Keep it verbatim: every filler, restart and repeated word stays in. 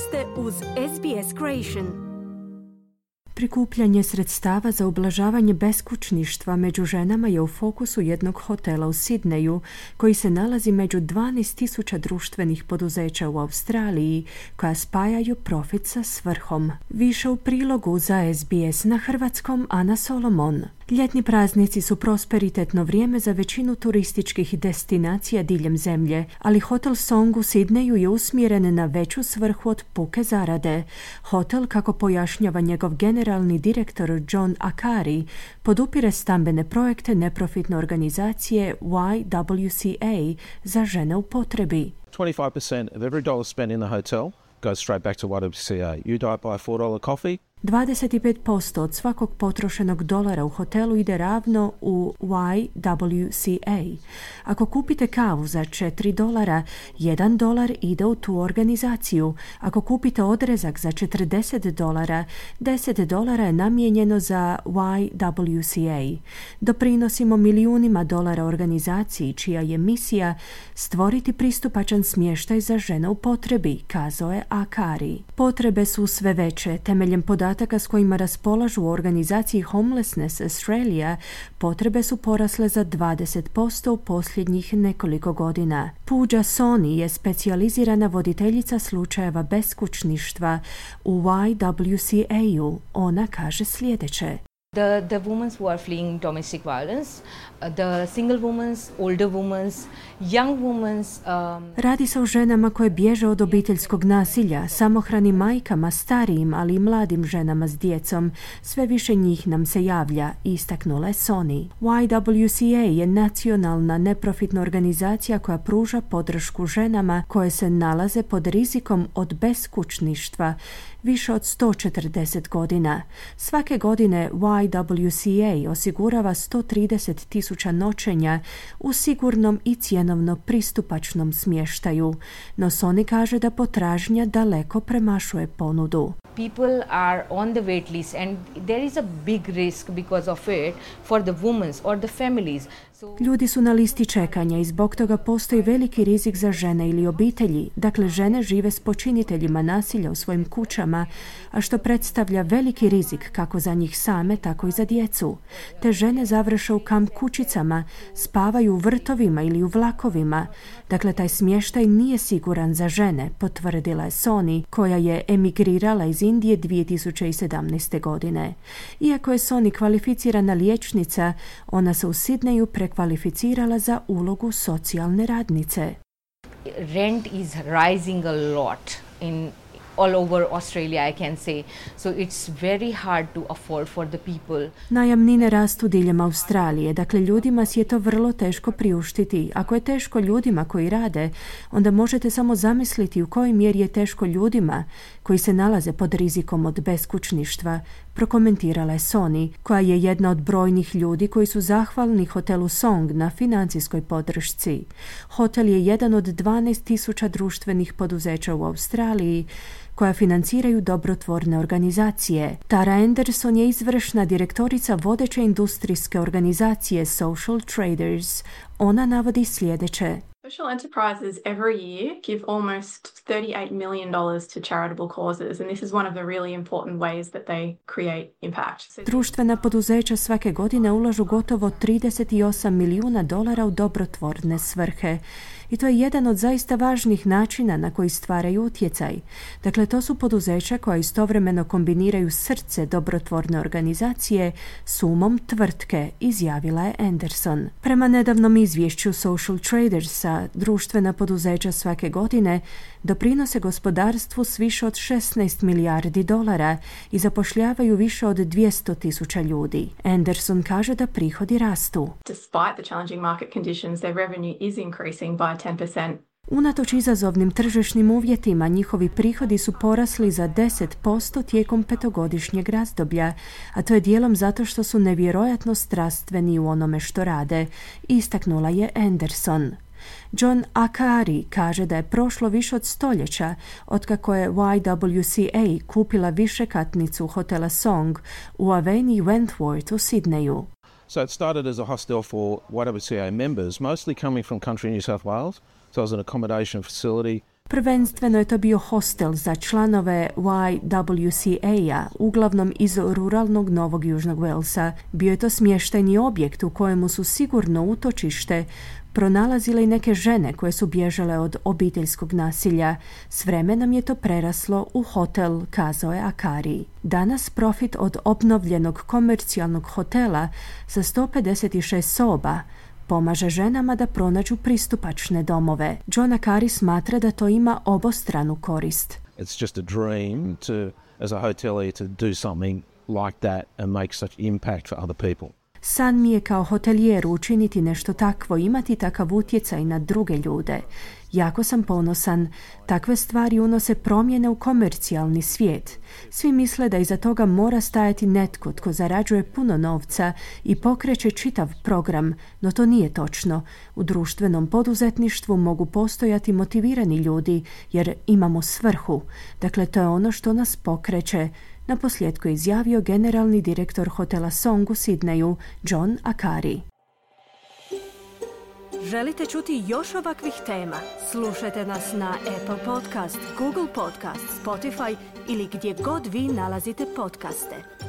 ste uz S B S Creation. Prikupljanje sredstava za ublažavanje beskućništva među ženama je u fokusu jednog hotela u Sidneju, koji se nalazi među dvanaest tisuća društvenih poduzeća u Australiji, koja spajaju profit sa svrhom. Više u prilogu za S B S na hrvatskom Ana Solomon. Ljetni praznici su prosperitetno vrijeme za većinu turističkih destinacija diljem zemlje, ali Hotel Song u Sidneju je usmjeren na veću svrhu od puke zarade. Hotel, kako pojašnjava njegov generalni direktor John Akari, podupire stambene projekte neprofitne organizacije Y W C A za žene u potrebi. twenty-five percent of every dollar spent in the hotel goes straight back to Y W C A. You don't buy a four dollar coffee, dvadeset pet posto od svakog potrošenog dolara u hotelu ide ravno u Y W C A. Ako kupite kavu za četiri dolara, jedan dolar ide u tu organizaciju. Ako kupite odrezak za četrdeset dolara, deset dolara je namijenjeno za Y W C A. Doprinosimo milijunima dolara organizaciji čija je misija stvoriti pristupačan smještaj za žene u potrebi, kazao je Akari. Potrebe su sve veće. Temeljem podataka s kojima raspolažu u organizaciji Homelessness Australia, potrebe su porasle za dvadeset posto u posljednjih nekoliko godina. Pooja Soni je specijalizirana voditeljica slučajeva beskućništva u Y W C A-u. Ona kaže sljedeće. The, the women who are fleeing domestic violence, uh, the single women, older women, young women. Um... Radi se o ženama koje bježe od obiteljskog nasilja, samohranim majkama, starijim, ali i mladim ženama s djecom. Sve više njih nam se javlja, istaknula je Soni. Y W C A je nacionalna neprofitna organizacija koja pruža podršku ženama koje se nalaze pod rizikom od beskućništva više od sto četrdeset godina. Svake godine Y W C A osigurava sto trideset tisuća noćenja u sigurnom i cjenovno pristupačnom smještaju, no Soni kaže da potražnja daleko premašuje ponudu. People are on the wait list and there is a big risk because of it for the women or the families. Ljudi su na listi čekanja i zbog toga postoji veliki rizik za žene ili obitelji. Dakle, žene žive s počiniteljima nasilja u svojim kućama, a što predstavlja veliki rizik kako za njih same, tako i za djecu. Te žene završe u kamp kućicama, spavaju u vrtovima ili u vlakovima. Dakle, taj smještaj nije siguran za žene, potvrdila je Soni, koja je emigrirala iz Indije dvije tisuće sedamnaeste. godine. Iako je Soni kvalificirana liječnica, ona se u Sidneju prekvalificirala za ulogu socijalne radnice. Rent is rising a lot in all over Australia, I can say. So it's very hard to afford for the people. Najamnine rastu diljem Australije, dakle ljudima si je to vrlo teško priuštiti. Ako je teško ljudima koji rade, onda možete samo zamisliti u kojoj mjeri je teško ljudima koji se nalaze pod rizikom od beskućništva, prokomentirala je Soni, koja je jedna od brojnih ljudi koji su zahvalni hotelu Song na financijskoj podršci. Hotel je jedan od dvanaest tisuća društvenih poduzeća u Australiji koja financiraju dobrotvorne organizacije. Tara Anderson je izvršna direktorica vodeće industrijske organizacije Social Traders. Ona navodi sljedeće. Social enterprises every year give almost thirty-eight million dollars to charitable causes, and this is one of the really important ways that they create impact. Društvena poduzeća svake godine ulažu gotovo trideset osam milijuna dolara u dobrotvorne svrhe. I to je jedan od zaista važnih načina na koji stvaraju utjecaj. Dakle, to su poduzeća koja istovremeno kombiniraju srce dobrotvorne organizacije s umom tvrtke, izjavila je Anderson. Prema nedavnom izvješću Social Tradersa, društvena poduzeća svake godine doprinose gospodarstvu s više od šesnaest milijardi dolara i zapošljavaju više od dvjesto tisuća ljudi. Anderson kaže da prihodi rastu. Despite the challenging market conditions, their revenue is increasing by ten percent. Unatoč izazovnim tržišnim uvjetima, njihovi prihodi su porasli za deset posto tijekom petogodišnjeg razdoblja, a to je dijelom zato što su nevjerojatno strastveni u onome što rade, istaknula je Anderson. John Akari kaže da je prošlo više od stoljeća otkako je Y W C A kupila višekatnicu hotela Song u Avenue Wentworth u Sidneju. So it started as a hostel for Y W C A members, mostly coming from country New South Wales. So it was an accommodation facility. Prvenstveno je to bio hostel za članove Y W C A-a, uglavnom iz ruralnog Novog Južnog Walesa. Bio je to smještajni objekt u kojemu su sigurno utočište pronalazile i neke žene koje su bježale od obiteljskog nasilja. S vremenom je to preraslo u hotel, kazao je Akari. Danas profit od obnovljenog komercijalnog hotela sa sto pedeset šest soba pomaže ženama da pronađu pristupačne domove. John Akari smatra da to ima obostranu korist. It's just a dream to, as a hotelier, to do something like that and make such impact for other people. San mi je kao hotelijeru učiniti nešto takvo, imati takav utjecaj na druge ljude. Jako sam ponosan. Takve stvari unose promjene u komercijalni svijet. Svi misle da iza toga mora stajati netko tko zarađuje puno novca i pokreće čitav program, no to nije točno. U društvenom poduzetništvu mogu postojati motivirani ljudi jer imamo svrhu. Dakle, to je ono što nas pokreće. Na posljedku je izjavio generalni direktor hotela Song u Sidneju, John Akari. Želite čuti još ovakvih tema? Slušajte nas na Apple Podcast, Google Podcast, Spotify ili gdje god vi nalazite podcaste.